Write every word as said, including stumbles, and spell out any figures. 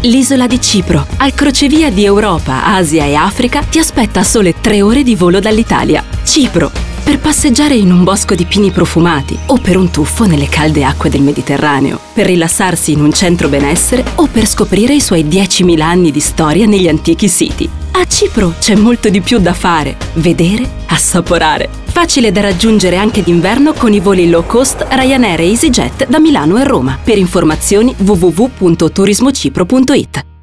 L'isola di Cipro, al crocevia di Europa, Asia e Africa, ti aspetta a sole tre ore di volo dall'Italia. Cipro, per passeggiare in un bosco di pini profumati o per un tuffo nelle calde acque del Mediterraneo, per rilassarsi in un centro benessere o per scoprire i suoi diecimila anni di storia negli antichi siti. A Cipro c'è molto di più da fare, vedere, assaporare. Facile da raggiungere anche d'inverno con i voli low cost Ryanair e EasyJet da Milano e Roma. Per informazioni w w w punto turismocipro punto it.